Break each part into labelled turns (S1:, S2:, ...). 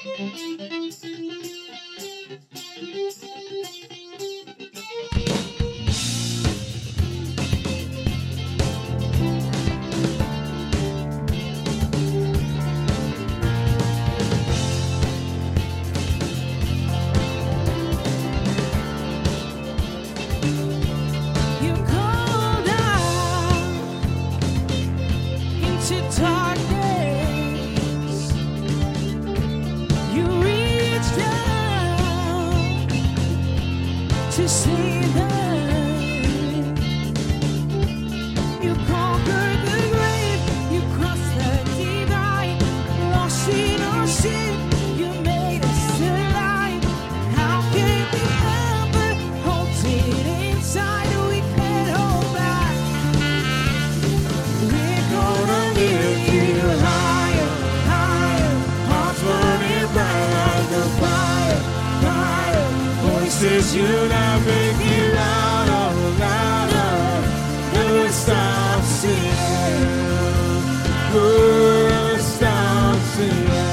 S1: To see that you conquered the grave, you crossed the divide, lost in our sin, you made us alive. How can we ever hold it inside? We can't hold back. We're gonna lift you higher, higher, hearts burning bright like a fire, fire. Voices unite, make it louder, louder. Never stop singing. Never stop singing.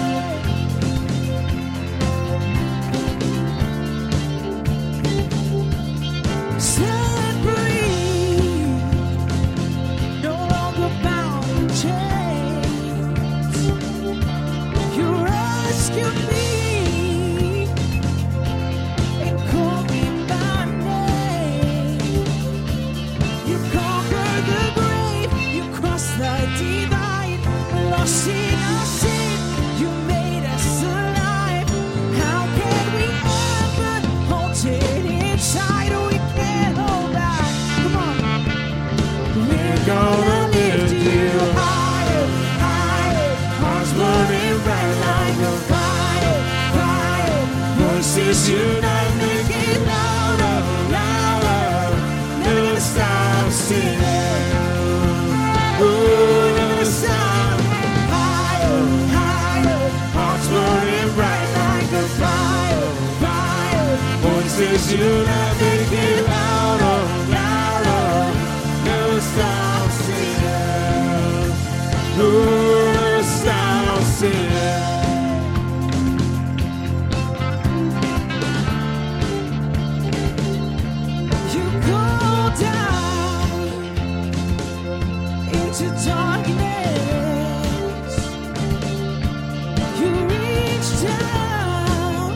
S1: Set free, no longer bound in chains. You rescued me. Divine, lost in our sin, you made us alive. How can we ever hold it inside? We can't hold back. Come on. We're gonna lift you higher, higher. Hearts burning bright like a fire, fire. Voices unite, make it louder, louder. Never stop singing. Never stop, higher, higher, hearts burning bright like a fire, fire. Voices unite, make it louder, louder. Never stop singing. Never stop singing. You go down into darkness, you reach down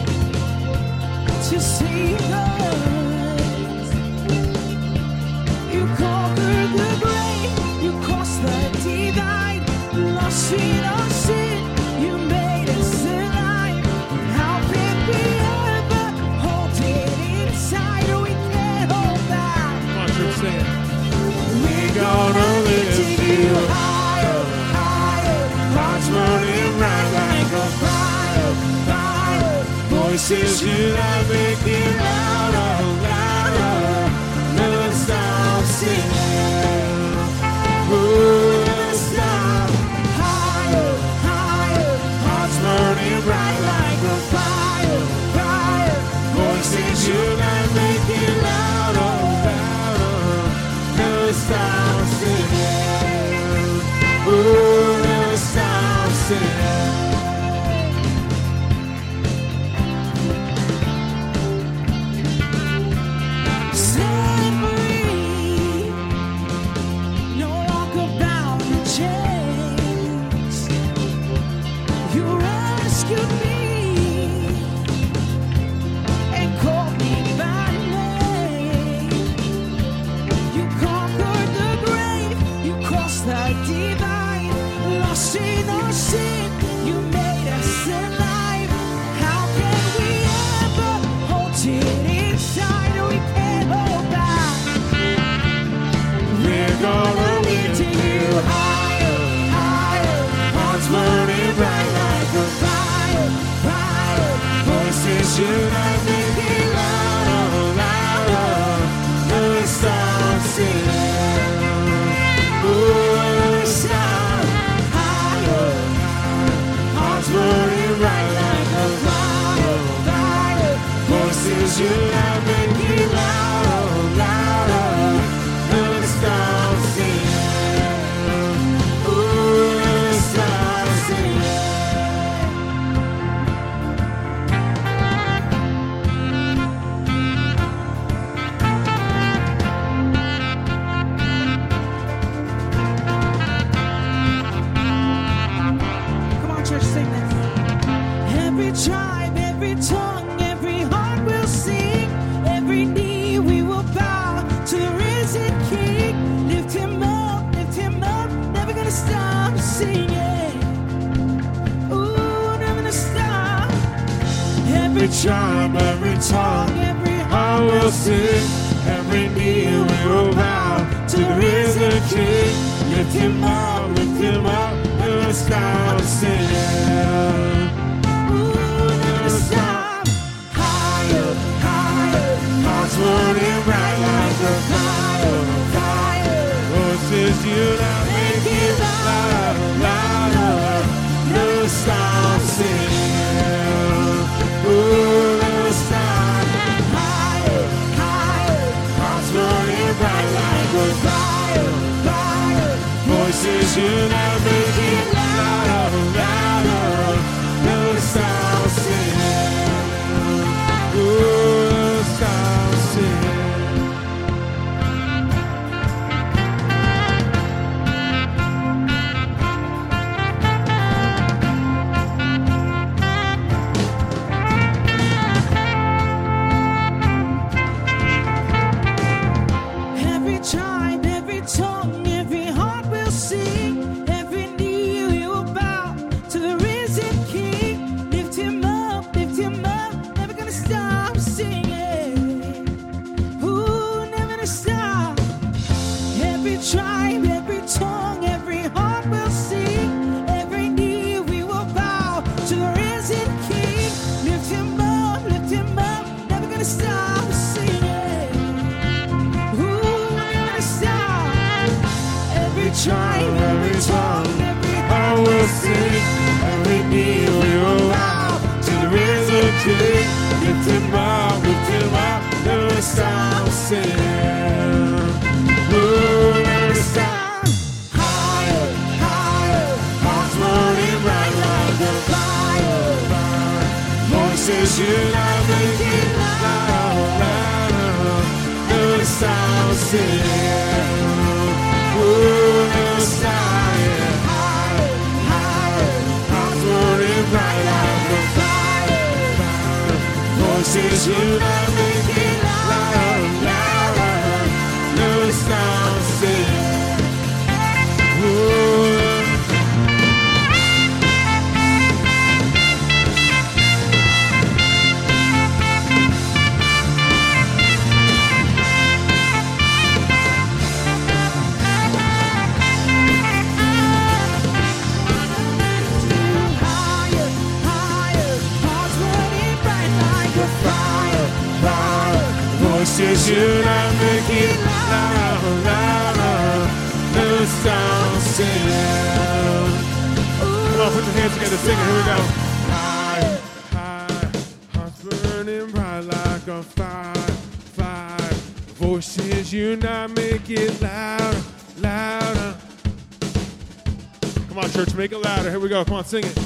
S1: to save us. You conquered the grave, you crossed the divide, lost in our sin, you made us alive. How can we ever hold it inside? We can't hold back.
S2: Come on, church, sing it.
S1: We're gonna lift you higher, higher. Hearts burning bright like a fire, fire. Voices unite, make it louder, louder. Never stop singing. Never stop. Higher, higher. Hearts burning bright like a fire, fire. Voices unite, make it louder, louder. Never stop singing. Ooh, never stop singing. Set free, no longer bound in chains. You rescued me and called me by name. You conquered the grave, you crossed the divide, lost in our sin, you made us alive. How can we ever hold it inside? We can't hold back. We're gonna lift you higher, higher. Hearts burning bright like a fire, fire. Voices unite, make it louder, louder. Never stop singing. Never stop. Higher, hearts burning bright like a fire, fire. Voices unite, make it louder, louder. Never stop singing. singing. Ooh, never gonna stop. Every
S2: Tribe, every tongue,
S1: every
S2: I will sing. Every knee will bow to the risen King. Lift him up, never stop singing.
S1: Ooh, never stop. Higher, higher,
S2: Hearts burning bright like a fire,
S1: fire.
S2: voices unite, make it louder, louder. Never stop singing. Ooh, never stop.
S1: Higher, higher,
S2: Hearts burning bright like a
S1: fire, fire.
S2: voices unite, make it louder, louder. Never stop singing. Ooh, never stop singing.
S1: Every tribe, every tongue, every heart will sing. Every knee will bow to the risen King. Lift him up, never gonna stop singing. Ooh, never gonna stop. Every tribe, every tongue, every heart will sing. Every knee we will bow to the risen King. Lift him up, never gonna stop singing. Ooh, never gonna stop. Every tribe, every tongue, every
S2: I
S1: heart
S2: will sing, every knee will bow to the risen King. Lift him up, never stop singing. Ooh, never stop.
S1: higher, higher,
S2: Hearts burning bright like a
S1: fire.
S2: voices unite, make it louder, louder. Never stop singing. Ooh, never stop. Yeah.
S1: Higher, higher,
S2: Hearts burning bright like a voices unite, make it louder, louder. Never stop singing. Ooh.
S1: higher, higher. Hearts burning bright like a fire, fire.
S2: Voices unite, make it louder, louder. Never stop singing. Come on, put your hands together, sing it. Here we go. High, high, hearts burning bright like a fire, fire. Voices unite, make it louder, louder. Come on, church, make it louder. Here we go. Come on, sing it.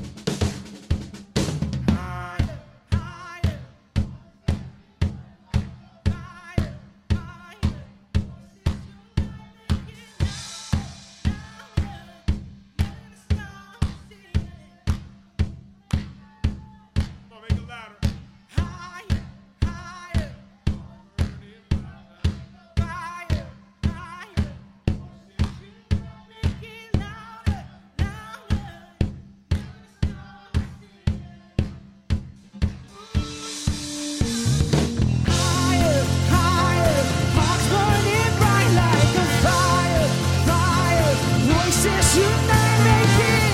S1: Higher, higher, hearts burning bright like a fire, fire. Voices unite, make it.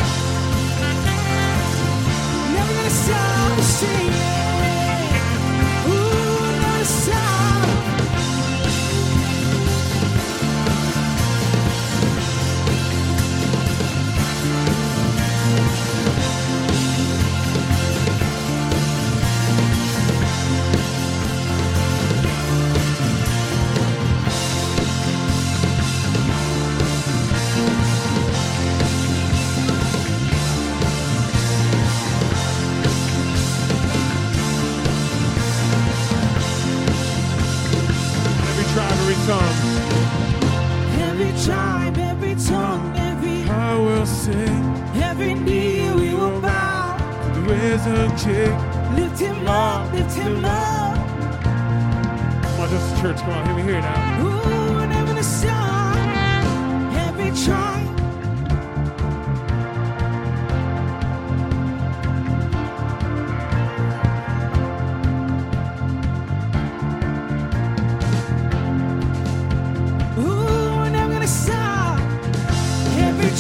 S1: Never gonna stop singing. Ooh, never stop.
S2: Every tribe, every tongue,
S1: Every tribe, every tongue, every
S2: I will sing.
S1: every knee we will bow.
S2: The risen King.
S1: Lift him up, lift him up.
S2: Come on, just the church. Come on, hear me now.
S1: Ooh, never gonna stop. Every tribe,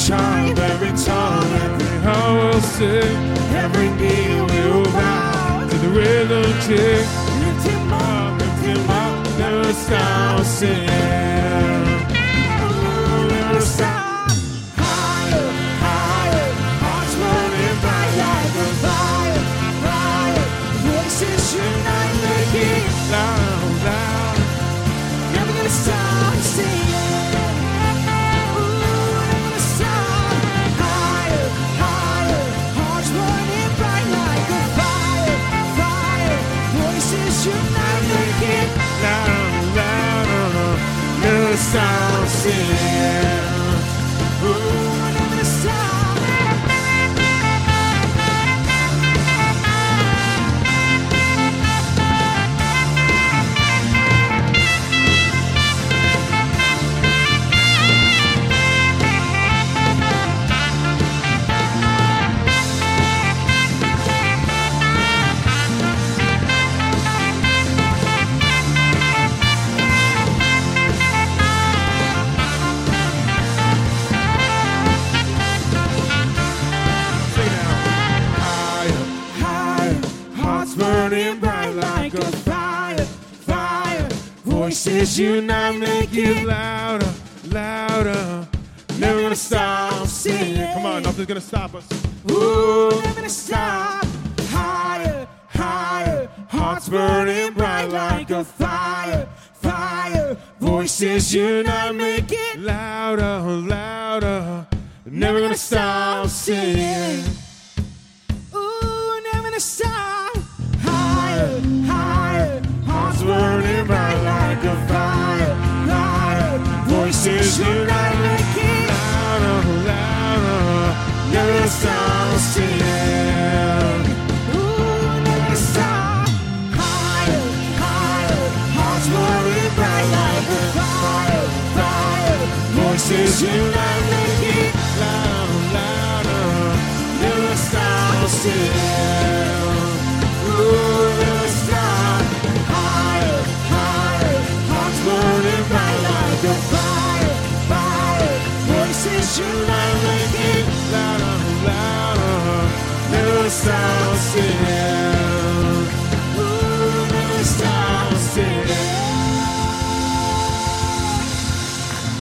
S2: tribe, every tongue, every heart will sing, every knee will bow to the rhythm kick.
S1: Lift him up,
S2: Never stop singing. Never stop.
S1: higher, higher, hearts burning bright like a fire, fire, voices unite, make it
S2: Loud, loud.
S1: never gonna stop singing. Ooh, never gonna stop. Higher, higher, hearts burning bright like a fire, fire, voices unite, make it
S2: Loud, loud. Never stop singing.
S1: ooh, never gonna stop.
S2: Sing now. Higher,
S1: Higher, hearts burning bright like a fire, fire, voices unite, make it
S2: louder, louder. Never gonna stop singing. Come on, nothing's gonna stop us.
S1: ooh, never gonna stop. Higher, higher, hearts burning bright like a fire, fire, voices unite, make it
S2: Louder, louder. Never gonna stop singing.
S1: ooh, never gonna stop. Higher, higher, hearts burning bright like a fire, fire, voices unite, make it
S2: Louder, louder. Never gonna stop singing.
S1: ooh, never gonna stop. Higher, higher, hearts burning bright like a fire, fire, voices unite, make it
S2: Louder, louder. Never gonna stop singing.
S1: ooh, never stop. Higher, higher, hearts burning bright like a fire, fire, voices unite, make it
S2: Louder, louder. Never stop singing.